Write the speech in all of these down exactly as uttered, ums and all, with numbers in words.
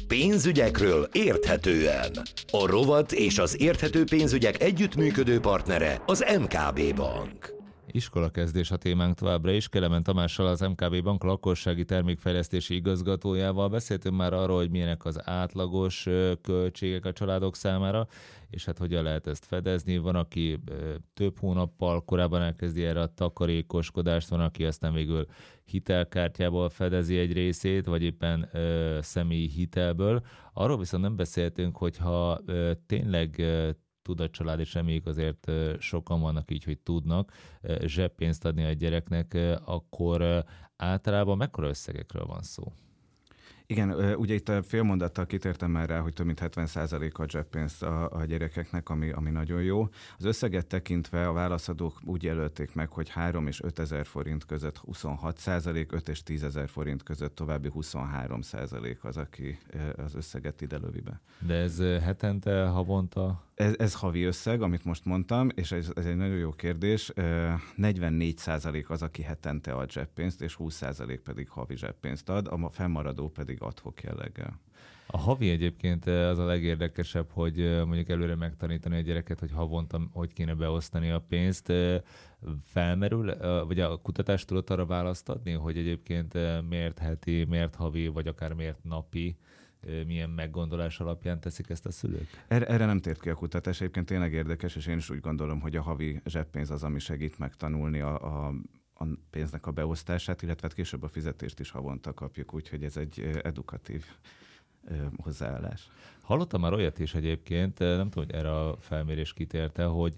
Pénzügyekről érthetően. A rovat és az érthető pénzügyek együttműködő partnere az em ká bé Bank. Iskolakezdés a témánk továbbra is. Kelemen Tamással, az em ká bé Bank lakossági termékfejlesztési igazgatójával beszéltünk már arról, hogy milyenek az átlagos költségek a családok számára, és hát hogyan lehet ezt fedezni. Van, aki több hónappal korábban elkezdi erre a takarékoskodást, van, aki aztán végül hitelkártyából fedezi egy részét, vagy éppen ö, személyi hitelből. Arról viszont nem beszéltünk, hogyha ö, tényleg ö, tud a család, és reméljük azért sokan vannak így, hogy tudnak zseppénzt adni a gyereknek, akkor általában mekkora összegekről van szó? Igen, ugye itt a fél mondattal kitértem már rá, hogy több mint hetven százalék a zseppénzt a, a gyerekeknek, ami, ami nagyon jó. Az összeget tekintve a válaszadók úgy jelölték meg, hogy három és ötezer forint között huszonhat százalék, öt és tízezer forint között további huszonhárom százalék az, aki az összeget ide lövi be. De ez hetente, havonta? Ez, ez havi összeg, amit most mondtam, és ez, ez egy nagyon jó kérdés. negyvennégy százalék az, aki hetente ad zseppénzt, és húsz százalék pedig havi zseppénzt ad, a fennmaradó pedig ad-hoc jelleggel. A havi egyébként az a legérdekesebb, hogy mondjuk előre megtanítani a gyereket, hogy havonta hogy kéne beosztani a pénzt. Felmerül, vagy a kutatást tudott arra választ adni, hogy egyébként miért heti, miért havi, vagy akár miért napi, milyen meggondolás alapján teszik ezt a szülők? Erre, erre nem tért ki a kutatás, egyébként tényleg érdekes, és én is úgy gondolom, hogy a havi zseppénz az, ami segít megtanulni a, a, a pénznek a beosztását, illetve később a fizetést is havonta kapjuk, úgyhogy ez egy edukatív ö, hozzáállás. Hallottam már olyat is egyébként, nem tudom, hogy erre a felmérés kitérte, hogy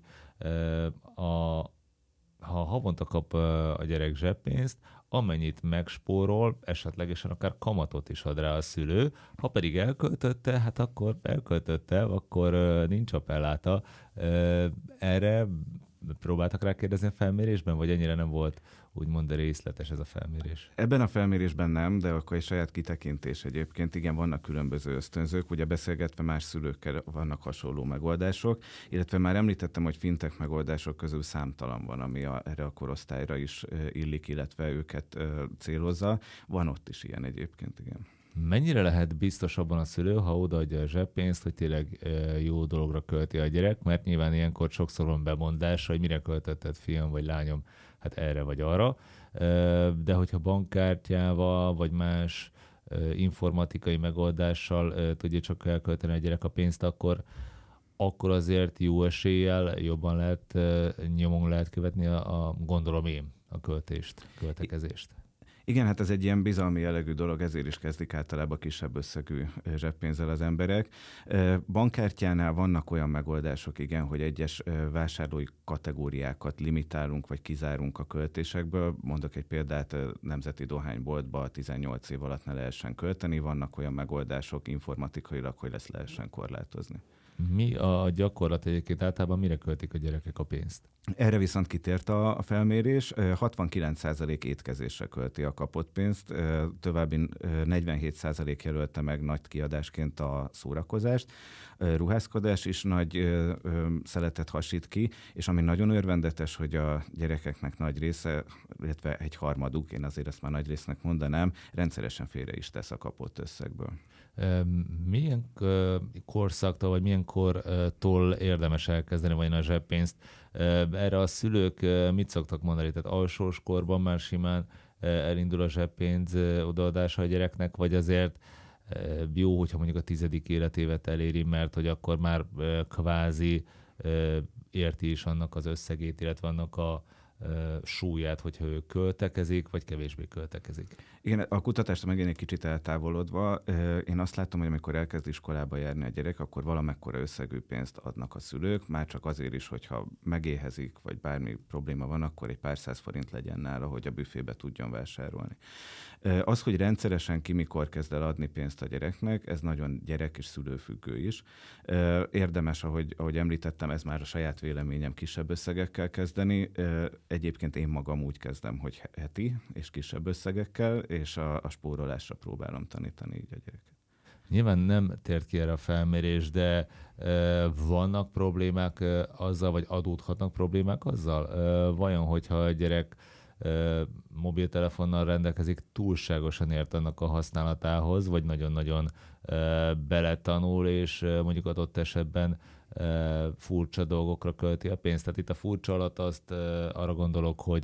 a ha havonta kap a gyerek zseppénzt, amennyit megspórol, esetlegesen akár kamatot is ad rá a szülő. Ha pedig elköltötte, hát akkor elköltötte, akkor nincs appelláta. Erre próbáltak rá kérdezni a felmérésben, vagy ennyire nem volt úgymond részletes ez a felmérés? Ebben a felmérésben nem, de akkor egy saját kitekintés egyébként. Igen, vannak különböző ösztönzők, ugye beszélgetve más szülőkkel vannak hasonló megoldások, illetve már említettem, hogy fintech megoldások közül számtalan van, ami a, erre a korosztályra is illik, illetve őket célozza. Van ott is ilyen egyébként, igen. Mennyire lehet biztos abban a szülő, ha odaadja a zseppénzt, hogy tényleg jó dologra költi a gyerek, mert nyilván ilyenkor sokszor van bemondás, hogy mire költötted, fiam vagy lányom, hát erre vagy arra, de hogyha bankkártyával vagy más informatikai megoldással tudja csak elkölteni a gyerek a pénzt, akkor, akkor azért jó eséllyel jobban lehet, nyomon lehet követni a, a gondolom én, a költést, költekezést. Igen, hát ez egy ilyen bizalmi jellegű dolog, ezért is kezdik általában kisebb összegű zseppénzzel az emberek. Bankkártyánál vannak olyan megoldások, igen, hogy egyes vásárlói kategóriákat limitálunk, vagy kizárunk a költésekből. Mondok egy példát, nemzeti dohányboltba tizennyolc év alatt ne lehessen költeni, vannak olyan megoldások informatikailag, hogy ezt lehessen korlátozni. Mi a gyakorlat egyébként, általában mire költik a gyerekek a pénzt? Erre viszont kitért a, a felmérés, hatvankilenc százalék étkezésre költi a kapott pénzt, további negyvenhét százalék jelölte meg nagy kiadásként a szórakozást, ruházkodás is nagy szeletet hasít ki, és ami nagyon örvendetes, hogy a gyerekeknek nagy része, illetve egy harmaduk, én azért ezt már nagy résznek mondanám, rendszeresen félre is tesz a kapott összegből. Milyen korszaktól, vagy milyen kortól érdemes elkezdeni vajon a zseppénzt? Erre a szülők mit szoktak mondani? Tehát alsós korban már simán elindul a zseppénz odaadása a gyereknek, vagy azért jó, hogyha mondjuk a tizedik életévet eléri, mert hogy akkor már kvázi érti is annak az összegét, illetve annak a súlyát, hogyha ő költekezik, vagy kevésbé költekezik. Igen, a kutatást megint egy kicsit eltávolodva, én azt látom, hogy amikor elkezd iskolába járni a gyerek, akkor valamekkora összegű pénzt adnak a szülők, már csak azért is, hogyha megéhezik, vagy bármi probléma van, akkor egy pár száz forint legyen nála, hogy a büfébe tudjon vásárolni. Az, hogy rendszeresen ki mikor kezd el adni pénzt a gyereknek, ez nagyon gyerek és szülőfüggő is. Érdemes, ahogy, ahogy említettem, ez már a saját véleményem, kisebb összegekkel kezdeni. Egyébként én magam úgy kezdem, hogy heti és kisebb összegekkel, és a, a spórolásra próbálom tanítani így a gyereket. Nyilván nem tért ki erre a felmérés, de e, vannak problémák e, azzal, vagy adódhatnak problémák azzal? E, vajon, hogyha a gyerek mobiltelefonnal rendelkezik, túlságosan ért annak a használatához, vagy nagyon-nagyon beletanul, és mondjuk adott esetben furcsa dolgokra költi a pénzt. Tehát itt a furcsa alatt azt arra gondolok, hogy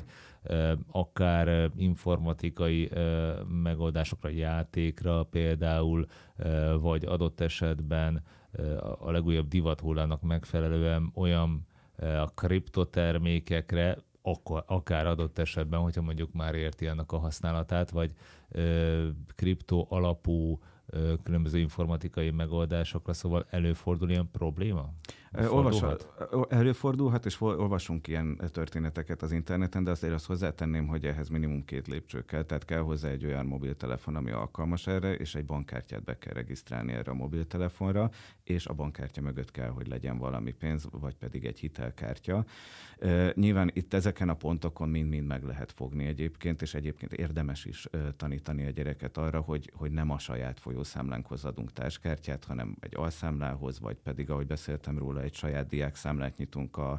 akár informatikai megoldásokra, játékra például, vagy adott esetben a legújabb divathullának megfelelően olyan a kriptotermékekre, akár adott esetben, hogyha mondjuk már érti annak a használatát, vagy kripto alapú különböző informatikai megoldásokra, szóval előfordul ilyen probléma? Olvashat, előfordulhat, és olvasunk ilyen történeteket az interneten, de azért azt hozzátenném, hogy ehhez minimum két lépcső kell, tehát kell hozzá egy olyan mobiltelefon, ami alkalmas erre, és egy bankkártyát be kell regisztrálni erre a mobiltelefonra, és a bankkártya mögött kell, hogy legyen valami pénz, vagy pedig egy hitelkártya. Nyilván itt ezeken a pontokon mind-mind meg lehet fogni egyébként, és egyébként érdemes is tanítani a gyereket arra, hogy, hogy nem a saját folyószámlánkhoz adunk társkártyát, hanem egy alszámlához, vagy pedig, ahogy beszéltem róla, egy saját diákszámlát nyitunk a,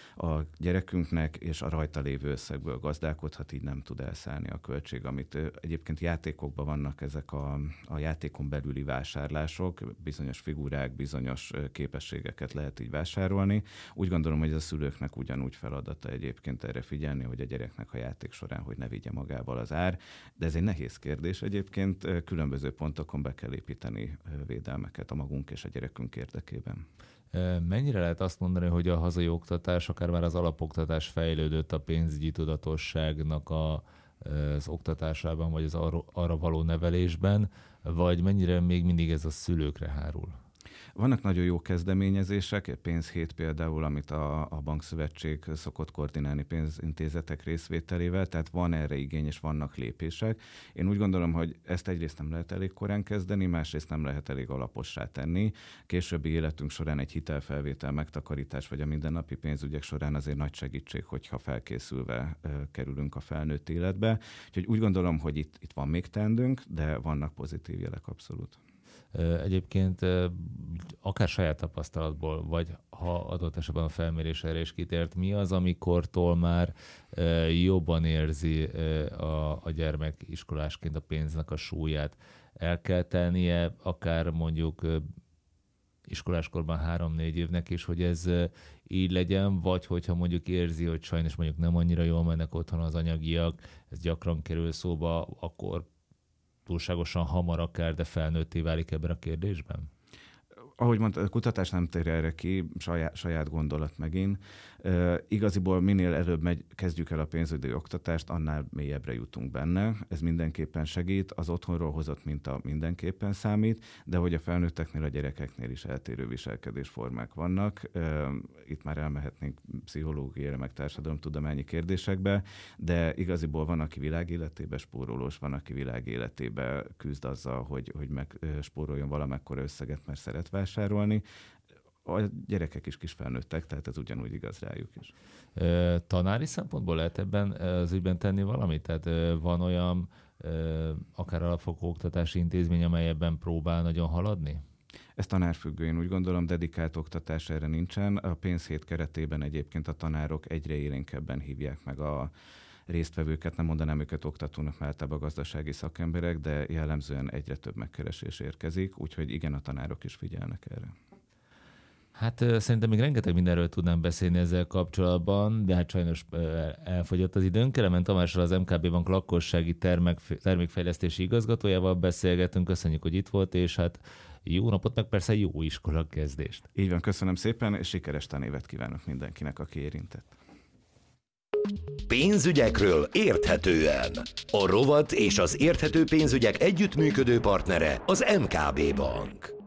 a gyerekünknek, és a rajta lévő összegből gazdálkodhat, így nem tud elszállni a költség, amit egyébként játékokban vannak ezek a, a játékon belüli vásárlások, bizonyos figurák, bizonyos képességeket lehet így vásárolni. Úgy gondolom, hogy a szülőknek ugyanúgy feladata egyébként erre figyelni, hogy a gyereknek a játék során, hogy ne vigye magával az ár, de ez egy nehéz kérdés egyébként, különböző pontokon be kell építeni védelmeket a magunk és a gyerekünk érdekében. Mennyire lehet azt mondani, hogy a hazai oktatás, akár már az alapoktatás fejlődött a pénzügyi tudatosságnak a, az oktatásában, vagy az arra, arra való nevelésben, vagy mennyire még mindig ez a szülőkre hárul? Vannak nagyon jó kezdeményezések, egy pénzhét például, amit a, a bankszövetség szokott koordinálni pénzintézetek részvételével, tehát van erre igény, és vannak lépések. Én úgy gondolom, hogy ezt egyrészt nem lehet elég korán kezdeni, másrészt nem lehet elég alapossá tenni. Későbbi életünk során egy hitelfelvétel, megtakarítás, vagy a mindennapi pénzügyek során azért nagy segítség, hogyha felkészülve uh, kerülünk a felnőtt életbe. Úgyhogy úgy gondolom, hogy itt, itt van még teendőnk, de vannak pozitív jelek abszolút. Egyébként akár saját tapasztalatból, vagy ha adott esetben a felmérés erre is kitért, mi az, amikortól már jobban érzi a, a gyermek iskolásként a pénznek a súlyát? El kell tennie akár mondjuk iskoláskorban három-négy évnek is, hogy ez így legyen, vagy hogyha mondjuk érzi, hogy sajnos mondjuk nem annyira jól mennek otthon az anyagiak, ez gyakran kerül szóba, akkor túlságosan hamar akár, de felnőtté válik ebben a kérdésben? Ahogy mondta, a kutatás nem tér erre ki, saját, saját gondolat megint. E, igaziból minél előbb megy, kezdjük el a pénzügyi oktatást, annál mélyebbre jutunk benne. Ez mindenképpen segít, az otthonról hozott minta mindenképpen számít, de hogy a felnőtteknél, a gyerekeknél is eltérő viselkedésformák vannak. E, itt már elmehetnénk pszichológiára, meg társadalomtudományi kérdésekbe, de igaziból van, aki világéletébe spórolós, van, aki világéletébe küzd azzal, hogy, hogy megspóroljon valamekkora összeget, mert szeret vásárolni. A gyerekek is kis felnőttek, tehát ez ugyanúgy igaz rájuk is. Tanári szempontból lehet ebben az ügyben tenni valamit? Tehát van olyan akár alapfokú oktatási intézmény, amely ebben próbál nagyon haladni? Ez tanárfüggő, én úgy gondolom, dedikált oktatás erre nincsen. A pénzhét keretében egyébként a tanárok egyre élénkebben hívják meg a résztvevőket, nem mondanám őket oktatónak, mert általában a gazdasági szakemberek, de jellemzően egyre több megkeresés érkezik, úgyhogy igen, a tanárok is figyelnek erre. Hát szerintem még rengeteg mindenről tudnám beszélni ezzel kapcsolatban, de hát sajnos elfogyott az időnk. Kelemen Tamással, az em ká bé Bank lakossági termek, termékfejlesztési igazgatójával beszélgetünk. Köszönjük, hogy itt volt, és hát jó napot, meg persze jó iskola kezdést. Így van, köszönöm szépen, és sikeres tanévet kívánok mindenkinek, aki érintett. Pénzügyekről érthetően. A rovat és az érthető pénzügyek együttműködő partnere az em ká bé Bank.